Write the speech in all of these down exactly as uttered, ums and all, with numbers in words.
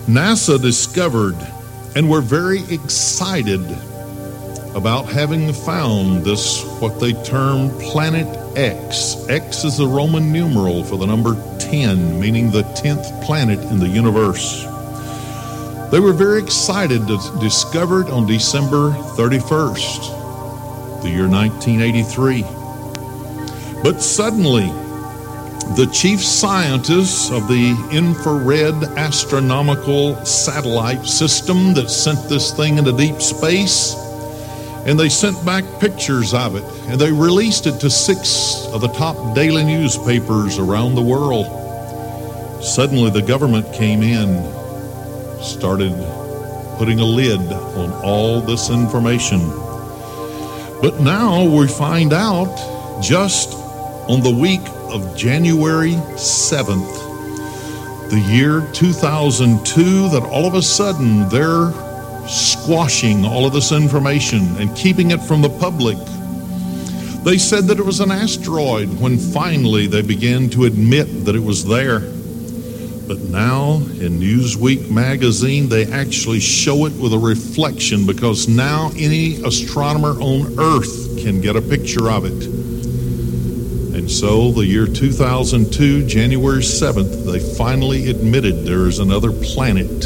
NASA discovered and were very excited about having found this, what they term Planet X. X is the Roman numeral for the number ten, meaning the tenth planet in the universe. They were very excited to discover it on December thirty-first, the year nineteen eighty-three. But suddenly, the chief scientists of the infrared astronomical satellite system that sent this thing into deep space, and they sent back pictures of it, and they released it to six of the top daily newspapers around the world. Suddenly the government came in, started putting a lid on all this information. But now we find out just on the week of January seventh, the year two thousand two, that all of a sudden they're squashing all of this information and keeping it from the public. They said that it was an asteroid when finally they began to admit that it was there. But now in Newsweek magazine, they actually show it with a reflection, because now any astronomer on Earth can get a picture of it. And so the year two thousand two, January seventh, they finally admitted there is another planet,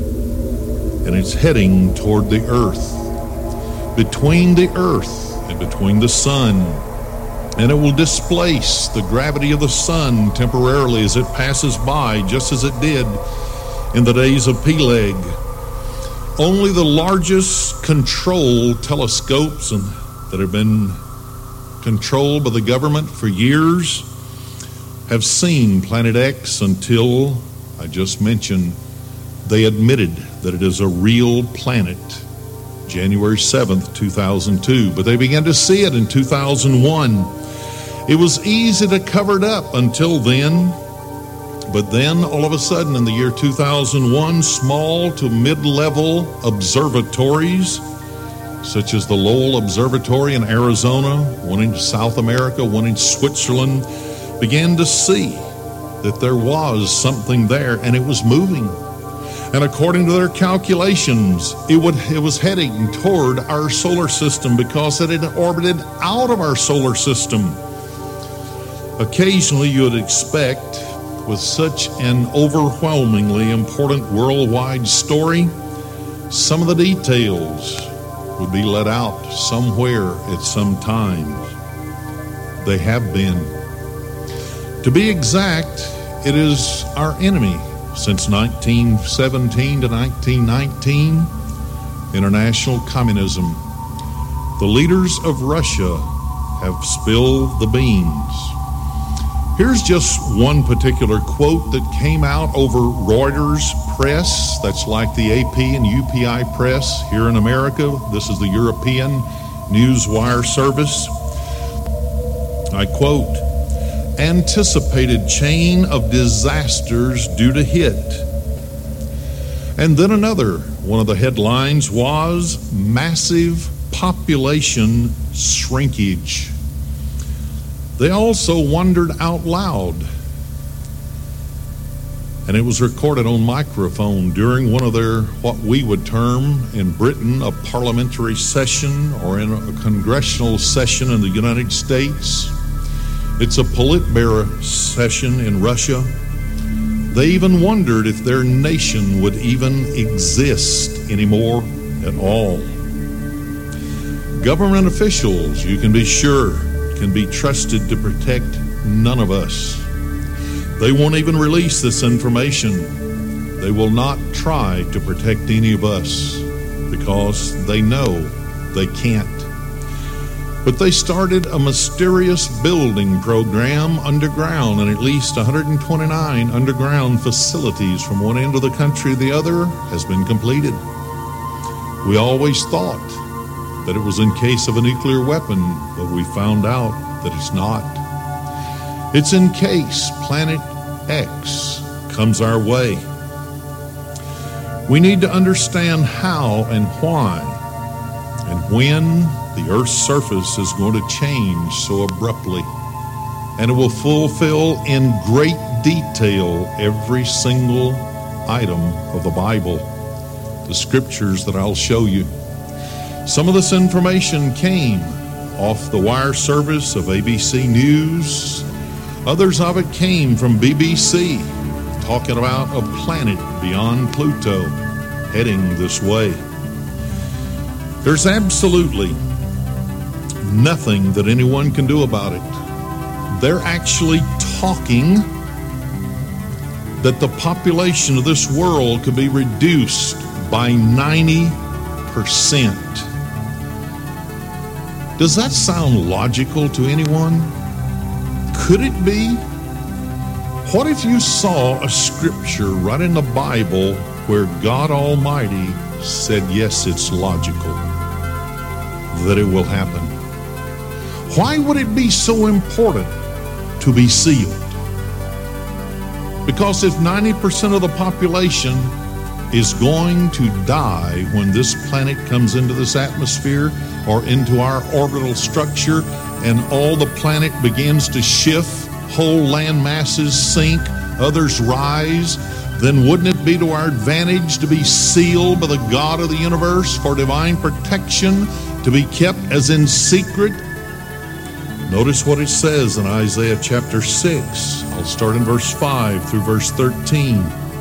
and it's heading toward the Earth, between the Earth and between the Sun. And it will displace the gravity of the Sun temporarily as it passes by, just as it did in the days of Peleg. Only the largest controlled telescopes and, that have been controlled by the government for years have seen Planet X until, I just mentioned, they admitted that it is a real planet, January seventh, two thousand two. But they began to see it in two thousand one. It was easy to cover it up until then. But then, all of a sudden, in the year two thousand one, small to mid-level observatories, such as the Lowell Observatory in Arizona, one in South America, one in Switzerland, began to see that there was something there, and it was moving. And according to their calculations, it would it was heading toward our solar system, because it had orbited out of our solar system. Occasionally, you would expect, with such an overwhelmingly important worldwide story, some of the details would be let out somewhere at some time. They have been. To be exact, it is our enemy since nineteen seventeen to nineteen nineteen, international communism. The leaders of Russia have spilled the beans. Here's just one particular quote that came out over Reuters press. That's like the A P and U P I press here in America. This is the European Newswire service. I quote, "Anticipated chain of disasters due to hit." And then another one of the headlines was massive population shrinkage. They also wondered out loud, and it was recorded on microphone during one of their, what we would term in Britain, a parliamentary session, or in a congressional session in the United States. It's a Politburo session in Russia. They even wondered if their nation would even exist anymore at all. Government officials, you can be sure, can be trusted to protect none of us. They won't even release this information. They will not try to protect any of us because they know they can't. But they started a mysterious building program underground, and at least one hundred twenty-nine underground facilities from one end of the country to the other has been completed. We always thought that it was in case of a nuclear weapon, but we found out that it's not. It's in case Planet X comes our way. We need to understand how and why and when the Earth's surface is going to change so abruptly, and it will fulfill in great detail every single item of the Bible, the scriptures that I'll show you. Some of this information came off the wire service of A B C News. Others of it came from B B C, talking about a planet beyond Pluto heading this way. There's absolutely nothing that anyone can do about it. They're actually talking that the population of this world could be reduced by ninety percent. Does that sound logical to anyone? Could it be? What if you saw a scripture right in the Bible where God Almighty said, yes, it's logical that it will happen? Why would it be so important to be sealed? Because if ninety percent of the population is going to die when this planet comes into this atmosphere or into our orbital structure, and all the planet begins to shift, whole land masses sink, others rise, then wouldn't it be to our advantage to be sealed by the God of the universe for divine protection, to be kept as in secret? Notice what it says in Isaiah chapter six. I'll start in verse five through verse thirteen.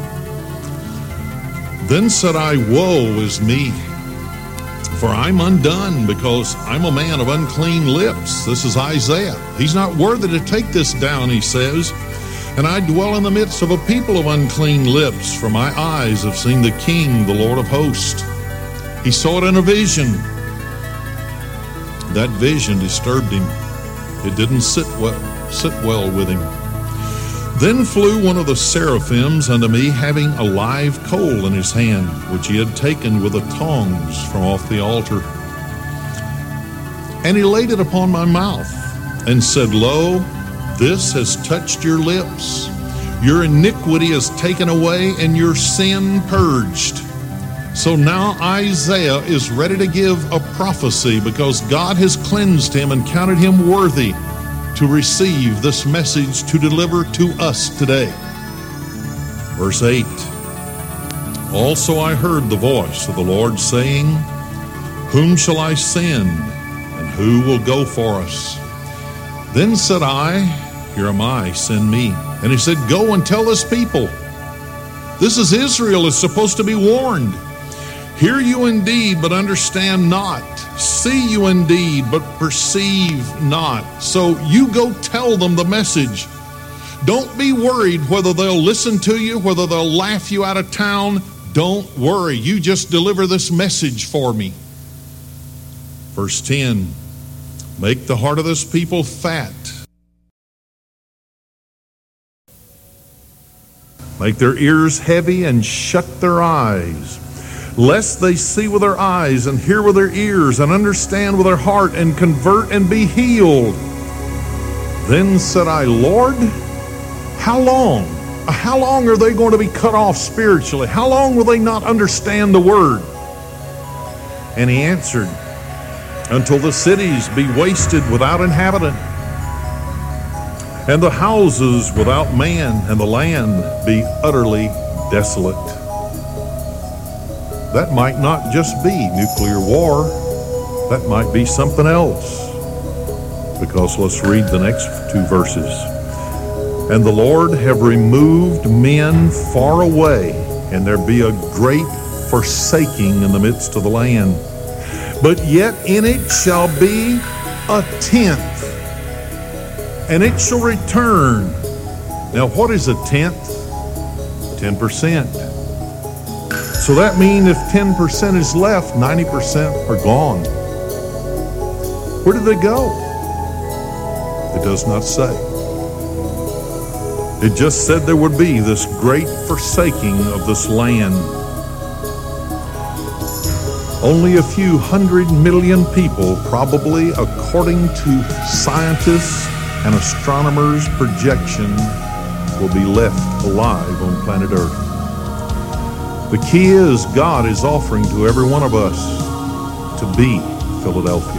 Then said I, woe is me, for I'm undone, because I'm a man of unclean lips. This is Isaiah. He's not worthy to take this down, he says. And I dwell in the midst of a people of unclean lips, for my eyes have seen the King, the Lord of hosts. He saw it in a vision. That vision disturbed him. It didn't sit well, sit well with him. Then flew one of the seraphims unto me, having a live coal in his hand, which he had taken with the tongs from off the altar. And he laid it upon my mouth, and said, Lo, this has touched your lips. Your iniquity is taken away, and your sin purged. So now Isaiah is ready to give a prophecy, because God has cleansed him and counted him worthy to receive this message to deliver to us today. Verse eight. Also I heard the voice of the Lord saying, Whom shall I send, and who will go for us? Then said I, Here am I, send me. And he said, Go and tell this people. This is Israel, is supposed to be warned. Hear you indeed, but understand not. See you indeed, but perceive not. So you go tell them the message. Don't be worried whether they'll listen to you, whether they'll laugh you out of town. Don't worry. You just deliver this message for me. Verse ten. Make the heart of this people fat. Make their ears heavy and shut their eyes, lest they see with their eyes and hear with their ears and understand with their heart and convert and be healed. Then said I, Lord, how long? How long are they going to be cut off spiritually? How long will they not understand the word? And he answered, until the cities be wasted without inhabitant, and the houses without man, and the land be utterly desolate. That might not just be nuclear war. That might be something else. Because let's read the next two verses. And the Lord have removed men far away, and there be a great forsaking in the midst of the land. But yet in it shall be a tenth, and it shall return. Now what is a tenth? Ten percent. So that means if ten percent is left, ninety percent are gone. Where did they go? It does not say. It just said there would be this great forsaking of this land. Only a few hundred million people, probably according to scientists and astronomers' projection, will be left alive on planet Earth. The key is God is offering to every one of us to be Philadelphia,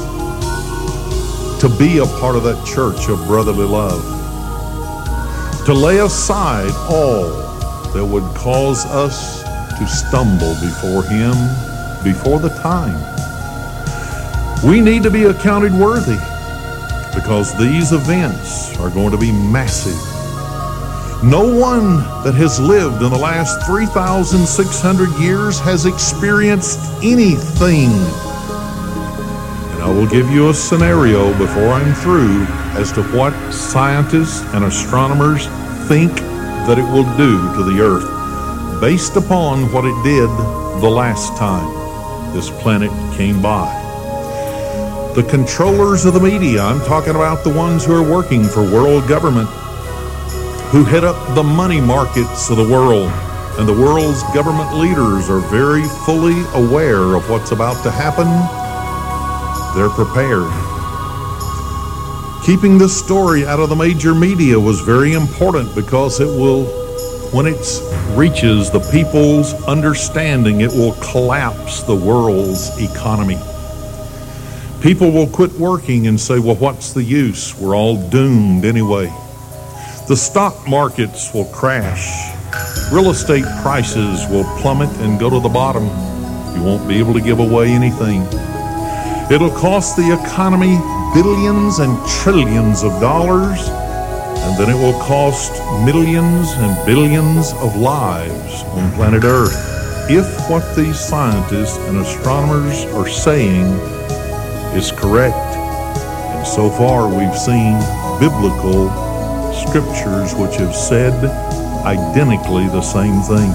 to be a part of that church of brotherly love, to lay aside all that would cause us to stumble before Him before the time. We need to be accounted worthy because these events are going to be massive. No one that has lived in the last three thousand six hundred years has experienced anything. And I will give you a scenario before I'm through as to what scientists and astronomers think that it will do to the earth based upon what it did the last time this planet came by. The controllers of the media, I'm talking about the ones who are working for world government, who head up the money markets of the world, and the world's government leaders are very fully aware of what's about to happen. They're prepared. Keeping this story out of the major media was very important because it will, when it reaches the people's understanding, it will collapse the world's economy. People will quit working and say, well, what's the use? We're all doomed anyway. The stock markets will crash. Real estate prices will plummet and go to the bottom. You won't be able to give away anything. It'll cost the economy billions and trillions of dollars, and then it will cost millions and billions of lives on planet Earth if what these scientists and astronomers are saying is correct. And so far we've seen biblical scriptures which have said identically the same thing.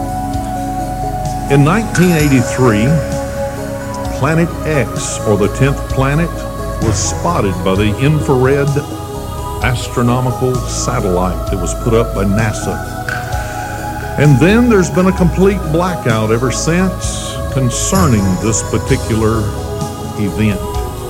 In nineteen eighty-three, Planet X, or the tenth planet, was spotted by the infrared astronomical satellite that was put up by NASA. And then there's been a complete blackout ever since concerning this particular event.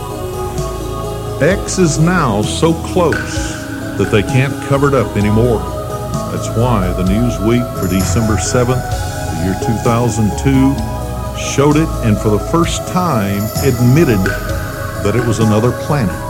X is now so close that they can't cover it up anymore. That's why the Newsweek for December seventh, the year two thousand two, showed it and for the first time admitted that it was another planet.